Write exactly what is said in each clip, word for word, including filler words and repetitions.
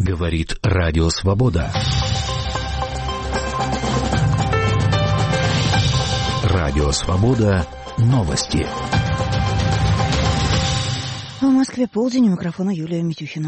Говорит Радио Свобода. Радио Свобода. Новости. В Москве полдень, у микрофона Юлия Митюхина.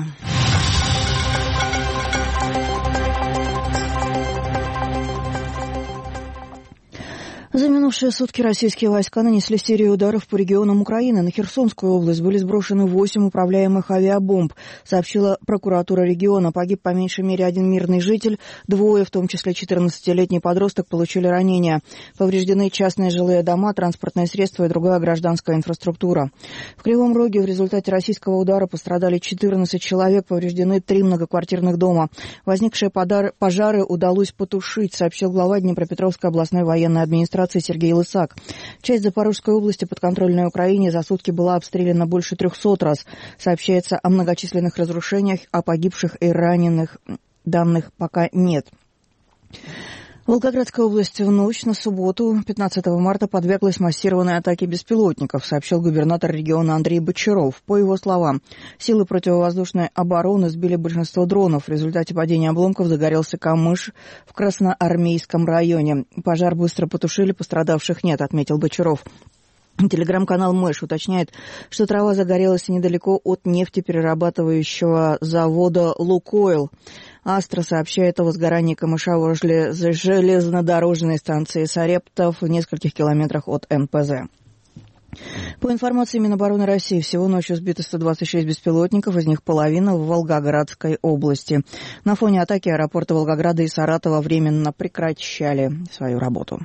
За минувшие сутки российские войска нанесли серию ударов по регионам Украины. На Херсонскую область были сброшены восемь управляемых авиабомб, сообщила прокуратура региона. Погиб по меньшей мере один мирный житель, двое, в том числе четырнадцатилетний подросток, получили ранения. Повреждены частные жилые дома, транспортные средства и другая гражданская инфраструктура. В Кривом Роге в результате российского удара пострадали четырнадцать человек, повреждены три многоквартирных дома. Возникшие пожары удалось потушить, сообщил глава Днепропетровской областной военной администрации Сергей Лысак. Часть Запорожской области, подконтрольной Украине, за сутки была обстреляна больше трехсот раз. Сообщается о многочисленных разрушениях, о погибших и раненых. Данных пока нет. Волгоградская область в ночь на субботу, пятнадцатого марта, подверглась массированной атаке беспилотников, сообщил губернатор региона Андрей Бочаров. По его словам, силы противовоздушной обороны сбили большинство дронов. В результате падения обломков загорелся камыш в Красноармейском районе. Пожар быстро потушили, пострадавших нет, отметил Бочаров. Телеграм-канал Мэш уточняет, что трава загорелась недалеко от нефтеперерабатывающего завода «Лукойл». Астра сообщает о возгорании камыша возле железнодорожной станции Сарептов в нескольких километрах от эн пэ зэ. По информации Минобороны России, всего ночью сбито сто двадцать шесть беспилотников, из них половина в Волгоградской области. На фоне атаки аэропорты Волгограда и Саратова временно прекращали свою работу.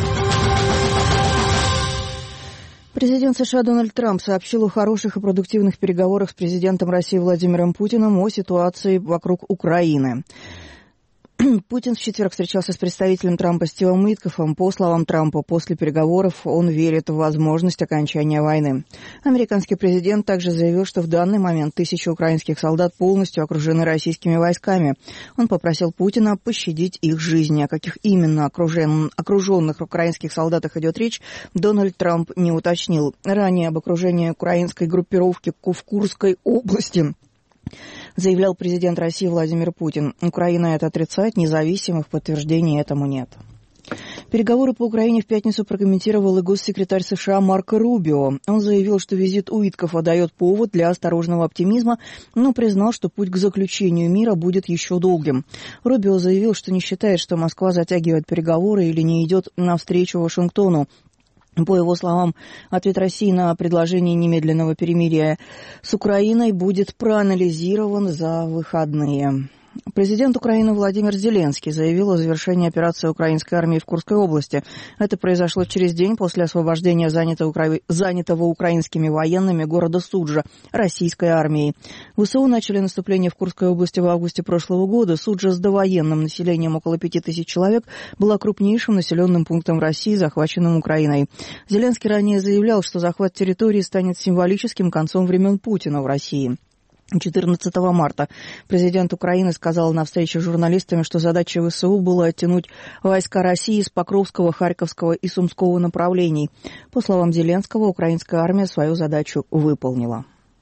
Президент США Дональд Трамп сообщил о хороших и продуктивных переговорах с президентом России Владимиром Путиным о ситуации вокруг Украины. Путин в четверг встречался с представителем Трампа Стивом Уиткофом. По словам Трампа, после переговоров он верит в возможность окончания войны. Американский президент также заявил, что в данный момент тысячи украинских солдат полностью окружены российскими войсками. Он попросил Путина пощадить их жизни. О каких именно окружен... окруженных украинских солдатах идет речь, Дональд Трамп не уточнил. Ранее об окружении украинской группировки в Курской области заявлял президент России Владимир Путин. Украина это отрицает, независимых подтверждений этому нет. Переговоры по Украине в пятницу прокомментировал и госсекретарь США Марко Рубио. Он заявил, что визит Уиткофа дает повод для осторожного оптимизма, но признал, что путь к заключению мира будет еще долгим. Рубио заявил, что не считает, что Москва затягивает переговоры или не идет навстречу Вашингтону. По его словам, ответ России на предложение немедленного перемирия с Украиной будет проанализирован за выходные. Президент Украины Владимир Зеленский заявил о завершении операции украинской армии в Курской области. Это произошло через день после освобождения занятого, занятого украинскими военными города Суджа российской армией. ВСУ начали наступление в Курской области в августе прошлого года. Суджа с довоенным населением около пяти тысяч человек была крупнейшим населенным пунктом России, захваченным Украиной. Зеленский ранее заявлял, что захват территории станет символическим концом времен Путина в России. четырнадцатого марта президент Украины сказал на встрече с журналистами, что задачей ВСУ было оттянуть войска России с Покровского, Харьковского и Сумского направлений. По словам Зеленского, украинская армия свою задачу выполнила.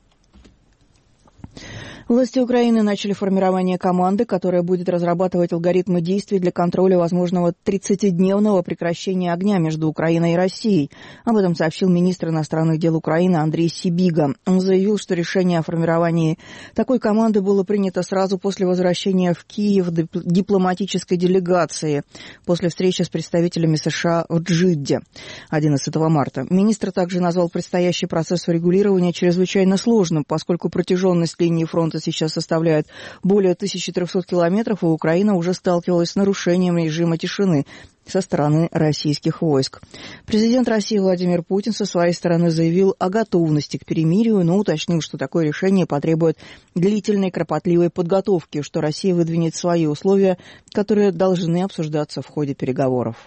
Власти Украины начали формирование команды, которая будет разрабатывать алгоритмы действий для контроля возможного тридцатидневного прекращения огня между Украиной и Россией. Об этом сообщил министр иностранных дел Украины Андрей Сибига. Он заявил, что решение о формировании такой команды было принято сразу после возвращения в Киев дипломатической делегации, после встречи с представителями США в Джидде одиннадцатого марта. Министр также назвал предстоящий процесс урегулирования чрезвычайно сложным, поскольку протяженность линии фронта сейчас составляет более тысячи трехсот километров, и Украина уже сталкивалась с нарушением режима тишины со стороны российских войск. Президент России Владимир Путин со своей стороны заявил о готовности к перемирию, но уточнил, что такое решение потребует длительной, кропотливой подготовки, что Россия выдвинет свои условия, которые должны обсуждаться в ходе переговоров.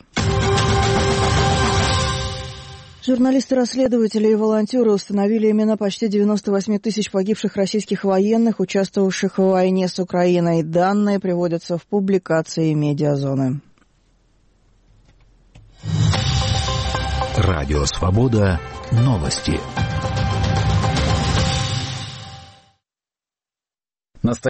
Журналисты-расследователи и волонтеры установили имена почти девяноста восьми тысяч погибших российских военных, участвовавших в войне с Украиной. Данные приводятся в публикации «Медиазоны». Радио Свобода. Новости.